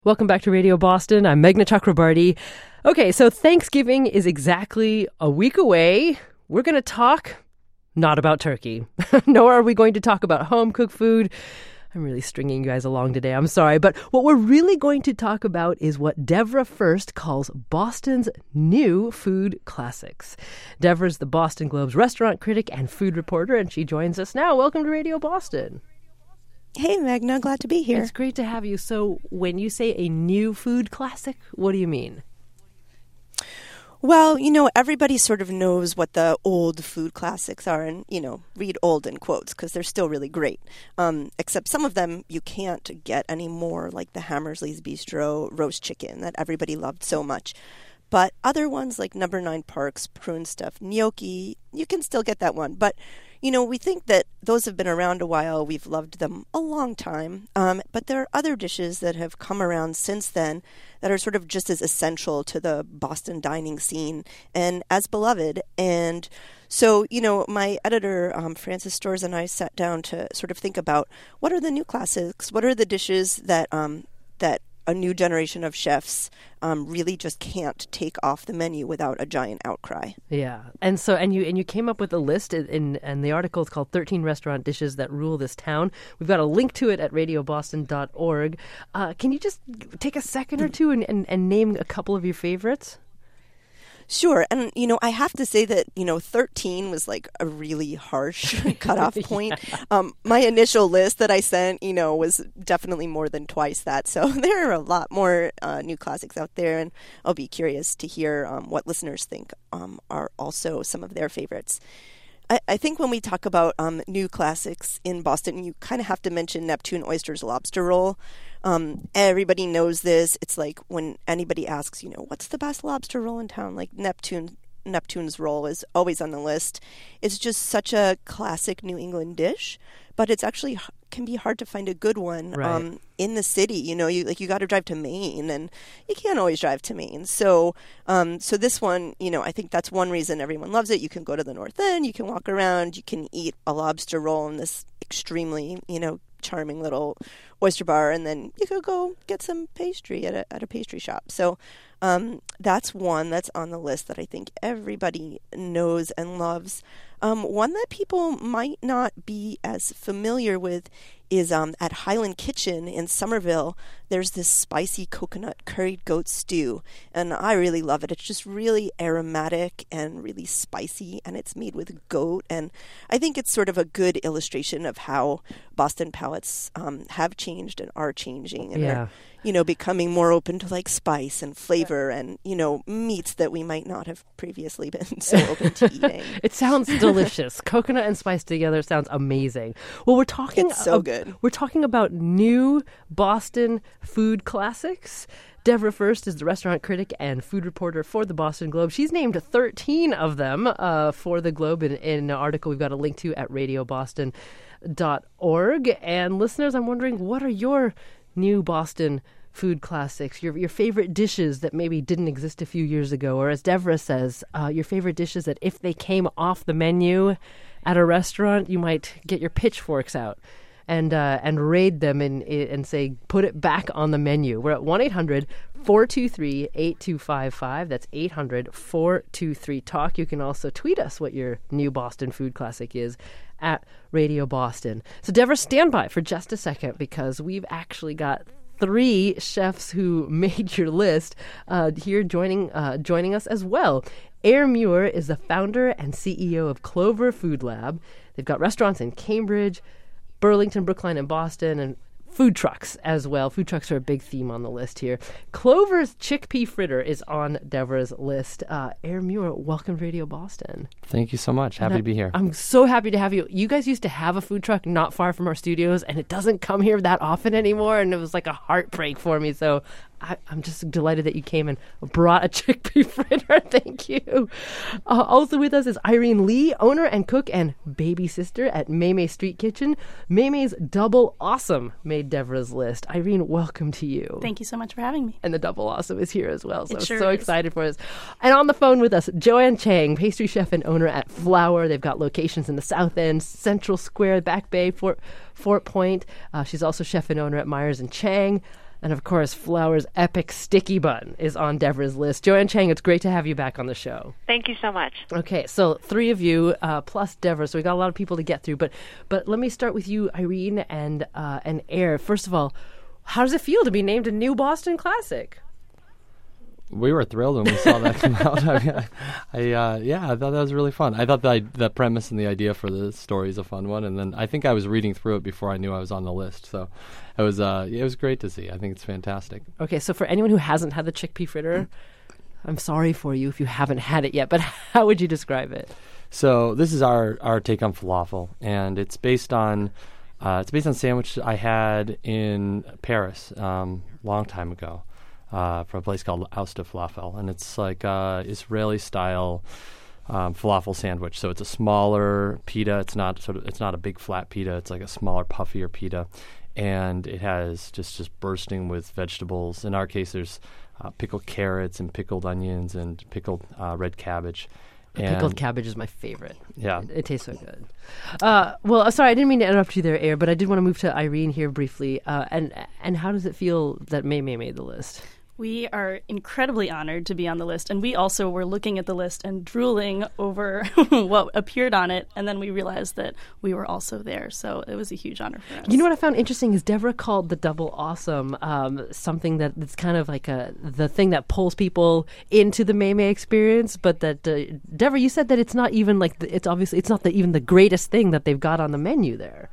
Welcome back to Radio Boston. I'm Meghna Chakrabarty. Okay, so Thanksgiving is exactly a week away. We're going to talk not about turkey, nor are we going to talk about home-cooked food. I'm really stringing you guys along today. I'm sorry. But what we're really going to talk about is what Devra First calls Boston's new food classics. Devra's the Boston Globe's restaurant critic and food reporter, and she joins us now. Welcome to Radio Boston. Hey, Meghna. Glad to be here. It's great to have you. So when you say a new food classic, what do you mean? Well, everybody sort of knows what the old food classics are and, read old in quotes because they're still really great. Except some of them you can't get anymore, like the Hammersley's Bistro roast chicken that everybody loved so much. But other ones like No. 9 Park's prune stuffed gnocchi, you can still get that one. But we think that those have been around a while. We've loved them a long time. But there are other dishes that have come around since then that are sort of just as essential to the Boston dining scene and as beloved. And so, my editor, Frances Storrs, and I sat down to sort of think about what are the new classics? What are the dishes that that a new generation of chefs really just can't take off the menu without a giant outcry. Yeah. And so, and you came up with a list, and the article is called 13 Restaurant Dishes That Rule This Town. We've got a link to it at radioboston.org. Can you just take a second or two and name a couple of your favorites? Sure. And, I have to say that, 13 was like a really harsh cutoff point. Yeah. My initial list that I sent, was definitely more than twice that. So there are a lot more new classics out there. And I'll be curious to hear what listeners think are also some of their favorites. I think when we talk about new classics in Boston, you kind of have to mention Neptune Oyster's lobster roll. Everybody knows this. It's like when anybody asks, what's the best lobster roll in town? Like Neptune's roll is always on the list. It's just such a classic New England dish, but it's actually can be hard to find a good one in the city. You got to drive to Maine, and you can't always drive to Maine. So this one, I think that's one reason everyone loves it. You can go to the North End, you can walk around, you can eat a lobster roll in this extremely, charming little oyster bar, and then you could go get some pastry at a pastry shop. So that's one that's on the list that I think everybody knows and loves. One that people might not be as familiar with is at Highland Kitchen in Somerville. There's this spicy coconut curried goat stew, and I really love it. It's just really aromatic and really spicy, and it's made with goat, and I think it's sort of a good illustration of how Boston palates have changed and are changing and are, becoming more open to like spice and flavor and, meats that we might not have previously been so open to eating. It sounds delicious. Coconut and spice together sounds amazing. Well, we're talking it's so good. We're talking about new Boston food classics. Devra First is the restaurant critic and food reporter for the Boston Globe. She's named 13 of them for the Globe in an article we've got a link to at radioboston.org. And listeners, I'm wondering, what are your new Boston food classics, your favorite dishes that maybe didn't exist a few years ago, or as Devra says, your favorite dishes that if they came off the menu at a restaurant, you might get your pitchforks out and raid them and say, put it back on the menu. We're at 1-800-423-8255. That's 800-423-TALK. You can also tweet us what your new Boston food classic is at Radio Boston. So Devra, stand by for just a second because we've actually got 3 chefs who made your list here joining us as well. Eir Muir is the founder and CEO of Clover Food Lab. They've got restaurants in Cambridge, Burlington, Brookline, and Boston, and food trucks as well. Food trucks are a big theme on the list here. Clover's chickpea fritter is on Devra's list. Eir Muir, welcome to Radio Boston. Thank you so much. Happy to be here. I'm so happy to have you. You guys used to have a food truck not far from our studios, and it doesn't come here that often anymore, and it was like a heartbreak for me. So I'm just delighted that you came and brought a chickpea fritter. Thank you. Also with us is Irene Lee, owner and cook and baby sister at Maymay Street Kitchen. Maymay's Double Awesome made Devra's list. Irene, welcome to you. Thank you so much for having me. And the Double Awesome is here as well. So I'm sure so excited for us. And on the phone with us, Joanne Chang, pastry chef and owner at Flower. They've got locations in the South End, Central Square, Back Bay, Fort Point. She's also chef and owner at Myers and Chang. And of course, Flour's epic sticky bun is on Deborah's list. Joanne Chang, it's great to have you back on the show. Thank you so much. Okay, so 3 of you plus Deborah, so we got a lot of people to get through. But let me start with you, Irene and Air. First of all, how does it feel to be named a new Boston Classic? We were thrilled when we saw that come out. I thought that was really fun. I thought the premise and the idea for the story is a fun one, and then I think I was reading through it before I knew I was on the list. So it was great to see. I think it's fantastic. Okay, so for anyone who hasn't had the chickpea fritter, I'm sorry for you if you haven't had it yet, but how would you describe it? So this is our take on falafel, and it's based on a sandwich I had in Paris long time ago. From a place called Austa Falafel, and it's like Israeli-style falafel sandwich. So it's a smaller pita. It's not a big flat pita. It's like a smaller, puffier pita, and it has just bursting with vegetables. In our case, there's pickled carrots and pickled onions and pickled red cabbage. Pickled cabbage is my favorite. Yeah. It tastes so good. Well, sorry, I didn't mean to interrupt you there, Air, but I did want to move to Irene here briefly. And how does it feel that Mei Mei made the list? We are incredibly honored to be on the list, and we also were looking at the list and drooling over what appeared on it, and then we realized that we were also there, so it was a huge honor for us. You know what I found interesting is Deborah called the Double Awesome something that's kind of like the thing that pulls people into the Mei Mei experience, but that Deborah, you said that it's not even like it's not even the greatest thing that they've got on the menu there.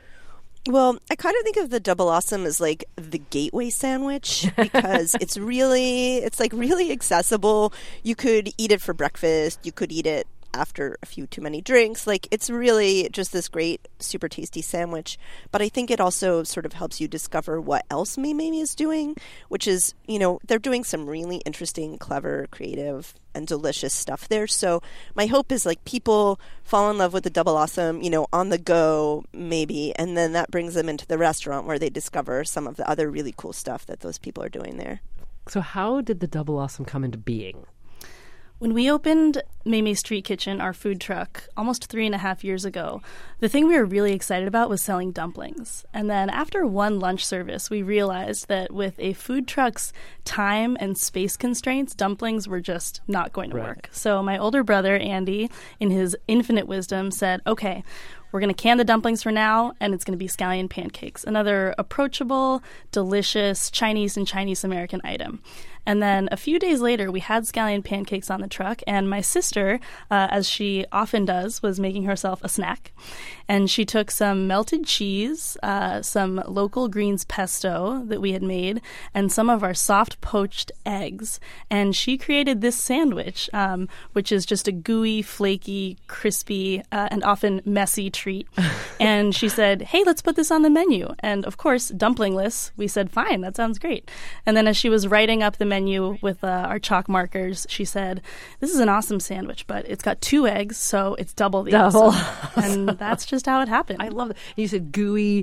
Well, I kind of think of the Double Awesome as like the gateway sandwich because it's really accessible. You could eat it for breakfast. You could eat it after a few too many drinks. Like, it's really just this great, super tasty sandwich. But I think it also sort of helps you discover what else Mei Mei is doing, which is, they're doing some really interesting, clever, creative, and delicious stuff there. So my hope is like people fall in love with the Double Awesome, on the go maybe, and then that brings them into the restaurant where they discover some of the other really cool stuff that those people are doing there. So how did the Double Awesome come into being? When we opened Mei Mei Street Kitchen, our food truck, almost 3.5 years ago, the thing we were really excited about was selling dumplings. And then after one lunch service, we realized that with a food truck's time and space constraints, dumplings were just not going to work. So my older brother, Andy, in his infinite wisdom, said, okay, we're going to can the dumplings for now, and it's going to be scallion pancakes, another approachable, delicious Chinese and Chinese-American item. And then a few days later, we had scallion pancakes on the truck, and my sister, as she often does, was making herself a snack. And she took some melted cheese, some local greens pesto that we had made, and some of our soft poached eggs. And she created this sandwich, which is just a gooey, flaky, crispy, and often messy treat. And she said, hey, let's put this on the menu. And of course, dumplingless, we said, fine, that sounds great. And then as she was writing up the menu with our chalk markers, she said, this is an awesome sandwich, but it's got 2 eggs, so it's double the awesome. And that's just how it happened. I love it. You said gooey,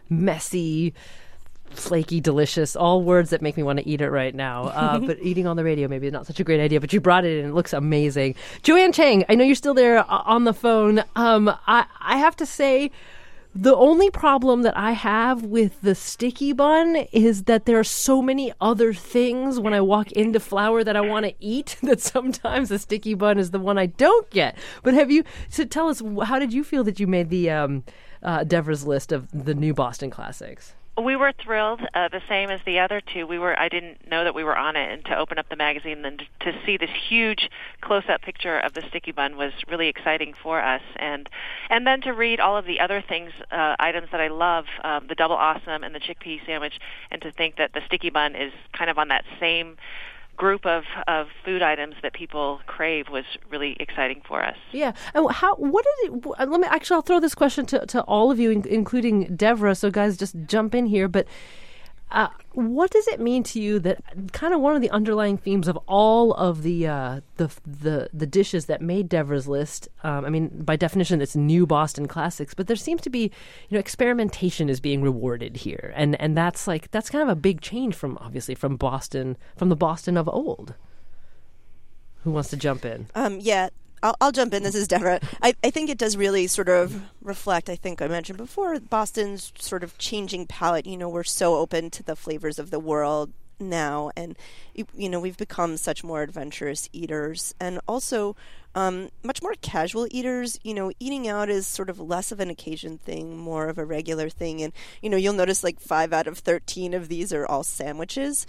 messy, flaky, delicious, all words that make me want to eat it right now. But eating on the radio maybe not such a great idea, but you brought it in. It looks amazing. Joanne Chang, I know you're still there on the phone. I have to say, the only problem that I have with the sticky bun is that there are so many other things when I walk into Flour that I want to eat that sometimes the sticky bun is the one I don't get. But tell us, how did you feel that you made the Deborah's list of the new Boston Classics? We were thrilled, the same as the other two. I didn't know that we were on it, and to open up the magazine and to see this huge close-up picture of the sticky bun was really exciting for us. And then to read all of the other things, items that I love, the Double Awesome and the chickpea sandwich, and to think that the sticky bun is kind of on that same group of food items that people crave was really exciting for us. Yeah. And I'll throw this question to all of you, including Deborah, so guys just jump in here, but what does it mean to you that kind of one of the underlying themes of all of the dishes that made Deborah's list, by definition it's new Boston classics, but there seems to be, experimentation is being rewarded here. And that's kind of a big change from the Boston of old. Who wants to jump in? Yeah. I'll jump in. This is Deborah. I think it does really sort of reflect, I think I mentioned before, Boston's sort of changing palate. We're so open to the flavors of the world now, and we've become such more adventurous eaters, and also much more casual eaters. Eating out is sort of less of an occasion thing, more of a regular thing, and you'll notice like 5 out of 13 of these are all sandwiches.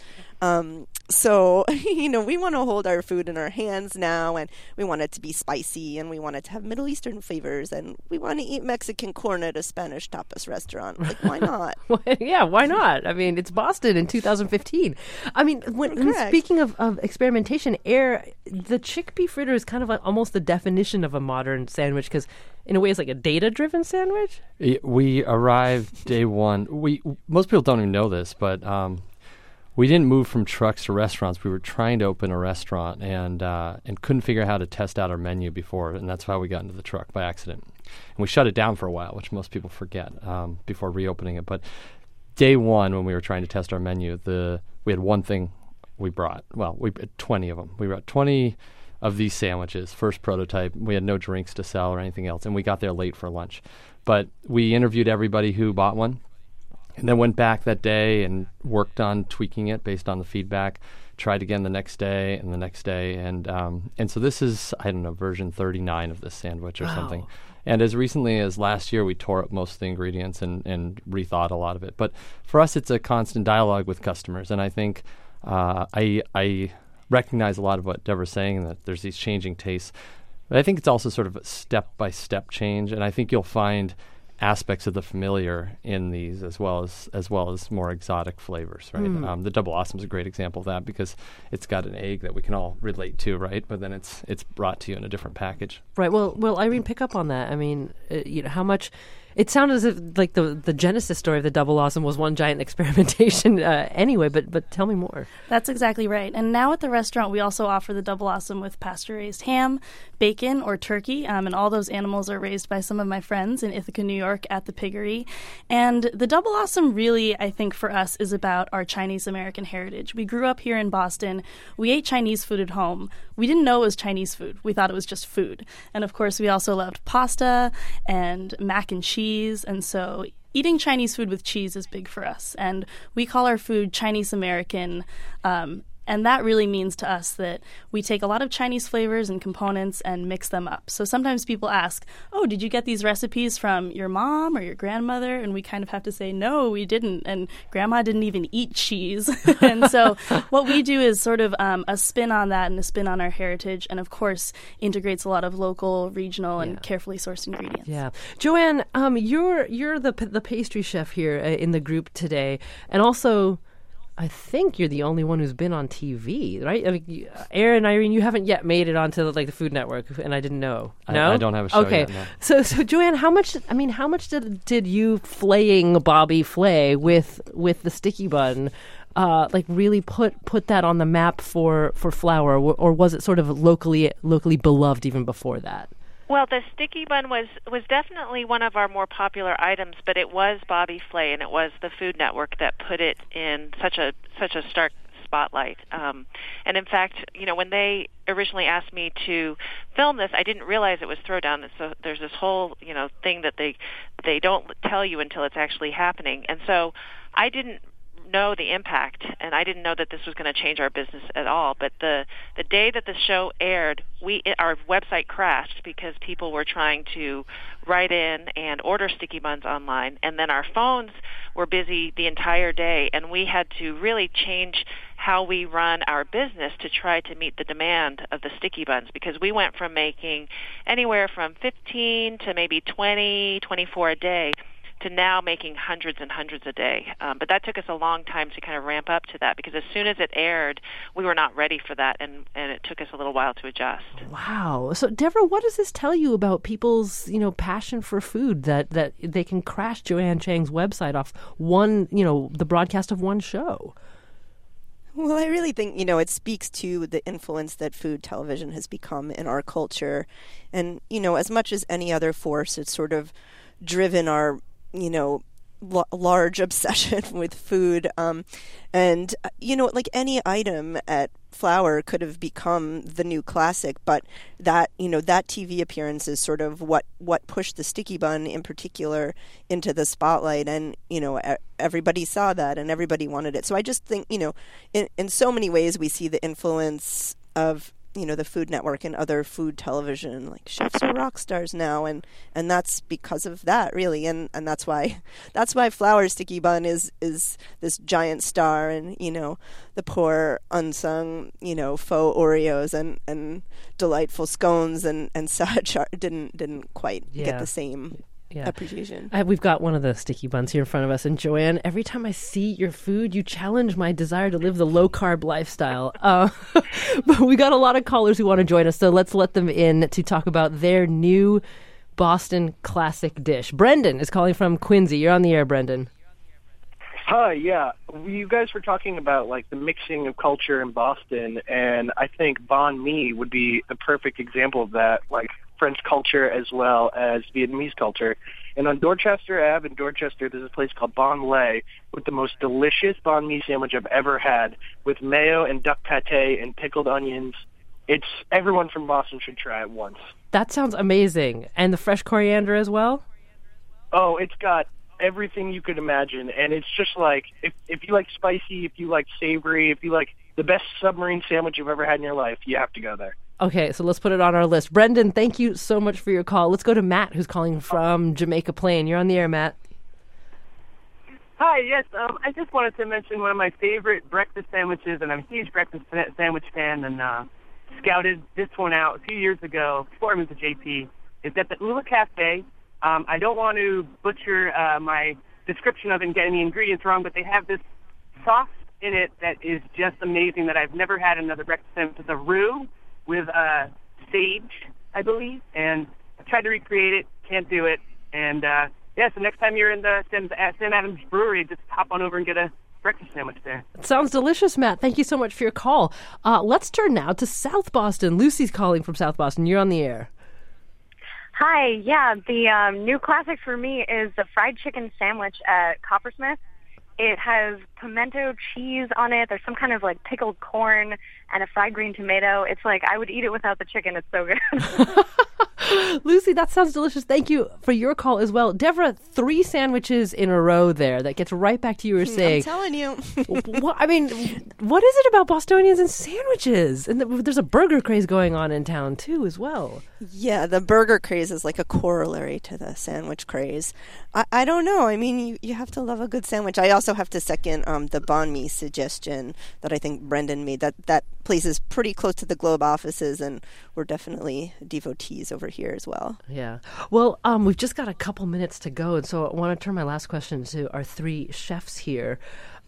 So we want to hold our food in our hands now, and we want it to be spicy, and we want it to have Middle Eastern flavors, and we want to eat Mexican corn at a Spanish tapas restaurant. Like, why not? Yeah, why not? I mean, it's Boston in 2015. I mean, speaking of experimentation, the chickpea fritter is kind of like almost the definition of a modern sandwich, because in a way it's like a data-driven sandwich. We arrived day one. Most people don't even know this, but we didn't move from trucks to restaurants. We were trying to open a restaurant and couldn't figure out how to test out our menu before, and that's how we got into the truck by accident. And we shut it down for a while, which most people forget before reopening it. But day one, when we were trying to test our menu, we had one thing we brought. Well, we had 20 of them. We brought 20 of these sandwiches, first prototype. We had no drinks to sell or anything else, and we got there late for lunch. But we interviewed everybody who bought one, and then went back that day and worked on tweaking it based on the feedback. Tried again the next day and the next day, and so this is, I don't know, version 39 of this sandwich or something. And as recently as last year, we tore up most of the ingredients and rethought a lot of it. But for us, it's a constant dialogue with customers, and I think I recognize a lot of what Deborah's saying, that there's these changing tastes. But I think it's also sort of a step-by-step change, and I think you'll find aspects of the familiar in these as well as more exotic flavors, right? The Double Awesome is a great example of that, because it's got an egg that we can all relate to, right? But then it's brought to you in a different package. Right. Well, Irene, pick up on that. I mean, how much... It sounded as if like the genesis story of the Double Awesome was one giant experimentation anyway, but tell me more. That's exactly right. And now at the restaurant, we also offer the Double Awesome with pasture-raised ham, bacon, or turkey, and all those animals are raised by some of my friends in Ithaca, New York at the Piggery. And the Double Awesome really, I think, for us is about our Chinese-American heritage. We grew up here in Boston. We ate Chinese food at home. We didn't know it was Chinese food. We thought it was just food. And of course, we also loved pasta and mac and cheese. And so eating Chinese food with cheese is big for us. And we call our food Chinese American. And that really means to us that we take a lot of Chinese flavors and components and mix them up. So sometimes people ask, oh, did you get these recipes from your mom or your grandmother? And we kind of have to say, no, we didn't. And grandma didn't even eat cheese. And so what we do is sort of a spin on that and a spin on our heritage. And of course, integrates a lot of local, regional, and carefully sourced ingredients. Yeah. Joanne, you're the pastry chef here in the group today. And also... I think you're the only one who's been on TV, right? I mean, Aaron, Irene, you haven't yet made it onto the Food Network, and I didn't know. No, I don't have a show yet. No. So Joanne, how much did you flaying Bobby Flay with the sticky bun, really put that on the map for flour, or was it sort of locally beloved even before that? Well, the sticky bun was definitely one of our more popular items, but it was Bobby Flay, and it was the Food Network that put it in such a stark spotlight. And in fact, when they originally asked me to film this, I didn't realize it was Throwdown. So there's this whole thing that they don't tell you until it's actually happening, and so I didn't know the impact, and I didn't know that this was going to change our business at all. But the day that the show aired, our website crashed because people were trying to write in and order sticky buns online, and then our phones were busy the entire day, and we had to really change how we run our business to try to meet the demand of the sticky buns, because we went from making anywhere from 15 to maybe 20, 24 a day to now making hundreds and hundreds a day. But that took us a long time to kind of ramp up to that, because as soon as it aired, we were not ready for that, and it took us a little while to adjust. Wow. So, Deborah, what does this tell you about people's, passion for food, that they can crash Joanne Chang's website off one, the broadcast of one show? Well, I really think, it speaks to the influence that food television has become in our culture. And, as much as any other force, it's sort of driven our large obsession with food. And, like any item at Flour could have become the new classic, but that that TV appearance is sort of what pushed the Sticky Bun in particular into the spotlight, and everybody saw that and everybody wanted it. So I just think in so many ways we see the influence of the Food Network and other food television, like chefs are rock stars now, and that's because of that, really, and that's why Flour Sticky Bun is this giant star, and the poor unsung faux Oreos and delightful scones and such didn't quite get the same appreciation. We've got one of the Sticky Buns here in front of us, and Joanne, every time I see your food, you challenge my desire to live the low-carb lifestyle. But we got a lot of callers who want to join us, so let's let them in to talk about their new Boston classic dish. Brendan is calling from Quincy. You're on the air, Brendan. Hi, yeah. You guys were talking about the mixing of culture in Boston, and I think banh mi would be the perfect example of that, French culture as well as Vietnamese culture. And on Dorchester Ave in Dorchester, there's a place called Bon Lay with the most delicious banh mi sandwich I've ever had, with mayo and duck pate and pickled onions. Everyone from Boston should try it once. That sounds amazing. And the fresh coriander as well? Oh, it's got everything you could imagine. And it's just if you like spicy, if you like savory, if you like the best submarine sandwich you've ever had in your life, you have to go there. Okay, so let's put it on our list. Brendan, thank you so much for your call. Let's go to Matt, who's calling from Jamaica Plain. You're on the air, Matt. Hi, yes. I just wanted to mention one of my favorite breakfast sandwiches, and I'm a huge breakfast sandwich fan, and scouted this one out a few years ago before I moved to JP. It's at the Ula Cafe. I don't want to butcher my description of it and get any ingredients wrong, but they have this sauce in it that is just amazing that I've never had another breakfast sandwich. It's a roux with sage, I believe, and I tried to recreate it, can't do it, and so next time you're in the Sam Adams Brewery, just hop on over and get a breakfast sandwich there. Sounds delicious, Matt. Thank you so much for your call. Let's turn now to South Boston. Lucy's calling from South Boston. You're on the air. Hi, yeah, the new classic for me is the fried chicken sandwich at Coppersmith. It has pimento cheese on it. There's some kind of pickled corn and a fried green tomato. It's I would eat it without the chicken. It's so good. Lucy, that sounds delicious. Thank you for your call as well. Deborah, 3 sandwiches in a row there. That gets right back to you were saying. I'm telling you. What is it about Bostonians and sandwiches? And there's a burger craze going on in town, too, as well. Yeah, the burger craze is like a corollary to the sandwich craze. I don't know. You have to love a good sandwich. I also have to second the banh mi suggestion that I think Brendan made. That place is pretty close to the Globe offices, and we're definitely devotees over here as well. Yeah. Well, we've just got a couple minutes to go, and so I want to turn my last question to our 3 chefs here.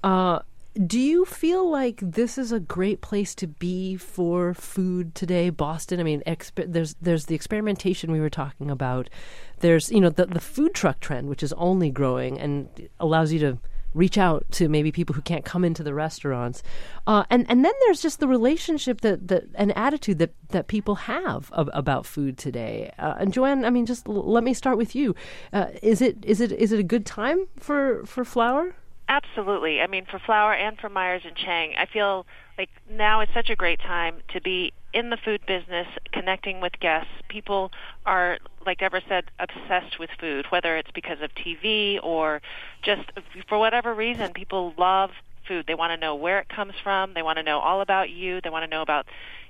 Do you feel like this is a great place to be for food today, Boston? There's the experimentation we were talking about. There's the food truck trend, which is only growing and allows you to reach out to maybe people who can't come into the restaurants, and then there's just the relationship that an attitude that people have about food today. And Joanne, just let me start with you. Is it a good time for Flour? Absolutely. For Flour and for Myers and Chang, I feel like now is such a great time to be in the food business, connecting with guests. People are, like Deborah said, obsessed with food, whether it's because of TV or just for whatever reason. People love food. They want to know where it comes from. They want to know all about you. They want to know about,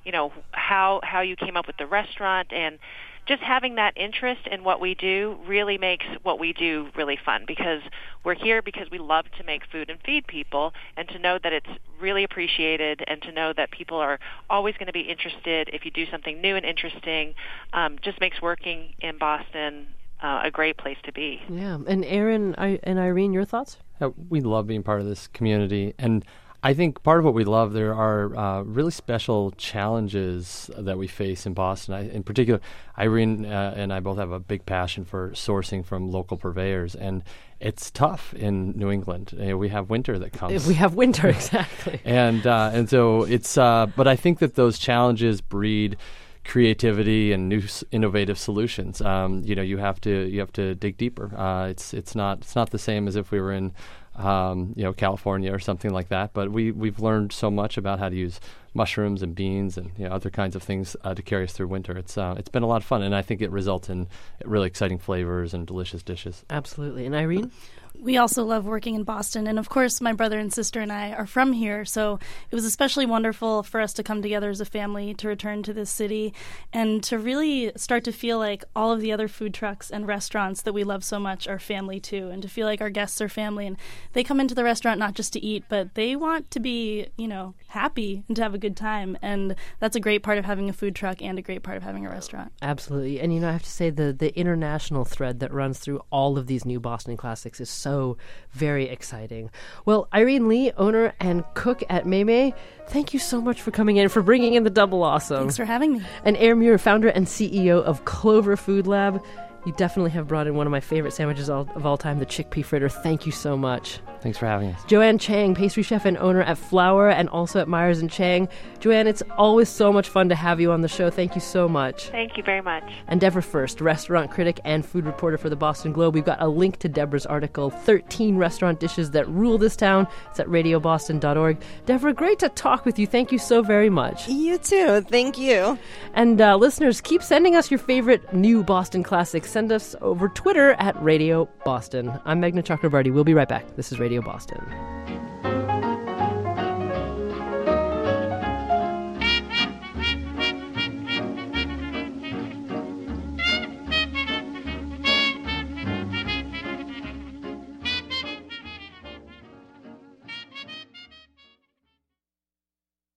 how you came up with the restaurant, and just having that interest in what we do really makes what we do really fun, because we're here because we love to make food and feed people, and to know that it's really appreciated, and to know that people are always going to be interested if you do something new and interesting, just makes working in Boston a great place to be. Yeah. And Aaron and Irene, your thoughts? We love being part of this community, and I think part of what we love, there are really special challenges that we face in Boston. In particular, Irene and I both have a big passion for sourcing from local purveyors, and it's tough in New England. We have winter that comes. We have winter, exactly. and so it's. But I think that those challenges breed creativity and new innovative solutions. You have to dig deeper. It's not the same as if we were in California or something like that. But we've learned so much about how to use mushrooms and beans and other kinds of things to carry us through winter. It's been a lot of fun, and I think it results in really exciting flavors and delicious dishes. Absolutely. And Irene? We also love working in Boston, and of course my brother and sister and I are from here, so it was especially wonderful for us to come together as a family to return to this city and to really start to feel like all of the other food trucks and restaurants that we love so much are family too, and to feel like our guests are family, and they come into the restaurant not just to eat, but they want to be, happy and to have a good time, and that's a great part of having a food truck and a great part of having a restaurant. Absolutely. And I have to say the international thread that runs through all of these new Boston Classics is so very exciting. Well, Irene Lee, owner and cook at Mei, thank you so much for coming in, for bringing in the double awesome. Thanks for having me. And Aaron Muir, founder and CEO of Clover Food Lab. You definitely have brought in one of my favorite sandwiches of all time, the chickpea fritter. Thank you so much. Thanks for having us. Joanne Chang, pastry chef and owner at Flour and also at Myers & Chang. Joanne, it's always so much fun to have you on the show. Thank you so much. Thank you very much. And Deborah First, restaurant critic and food reporter for the Boston Globe. We've got a link to Deborah's article, 13 Restaurant Dishes That Rule This Town. It's at radioboston.org. Deborah, great to talk with you. Thank you so very much. You too. Thank you. And listeners, keep sending us your favorite new Boston classics. Send us over Twitter at Radio Boston. I'm Meghna Chakrabarty. We'll be right back. This is Radio Boston.